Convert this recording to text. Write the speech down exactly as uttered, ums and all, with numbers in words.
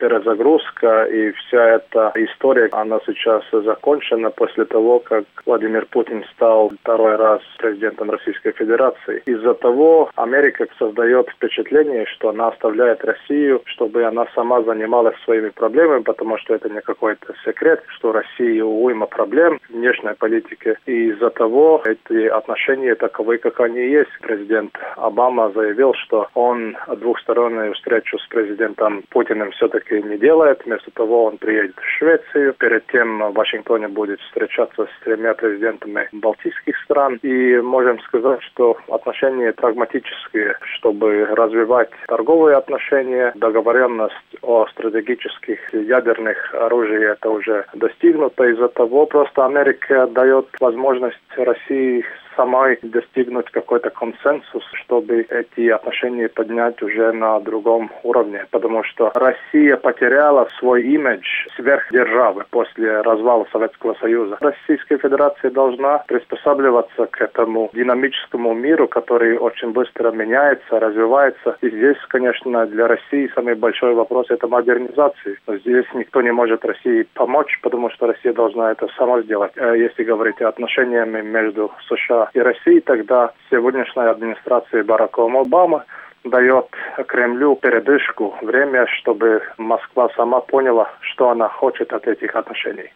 перезагрузка, и вся эта история, она сейчас закончена после того, как Владимир Путин стал второй раз президентом Российской Федерации. Из-за того Америка создает впечатление, что она оставляет Россию, чтобы она сама занималась своими проблемами, потому что это не какой-то секрет, что Россия уйма проблем в внешней политике. И из-за того эти отношения таковы, как они есть. Президент Обама заявил, что он двухстороннюю встречу с президентом Путиным все-таки не делает. Вместо того он приедет в Швецию. Перед тем в Вашингтоне будет встречаться с тремя президентами балтийских стран. И можем сказать, что отношения прагматические, чтобы развивать торговые отношения. Договоренность о стратегических ядерных оружиях это уже достигнуто. Из-за того просто Америка дает возможность России самой достигнуть какой-то консенсус, чтобы эти отношения поднять уже на другом уровне. Потому что Россия потеряла свой имидж сверхдержавы после развала Советского Союза. Российская Федерация должна приспосабливаться к этому динамическому миру, который очень быстро меняется, развивается. И здесь, конечно, для России самый большой вопрос – это модернизация. Но здесь никто не может России помочь, потому что Россия должна это сама сделать. Если говорить о отношениях между США и Россией, тогда сегодняшняя администрация Барака Обамы дает Кремлю передышку, время, чтобы Москва сама поняла, что она хочет от этих отношений.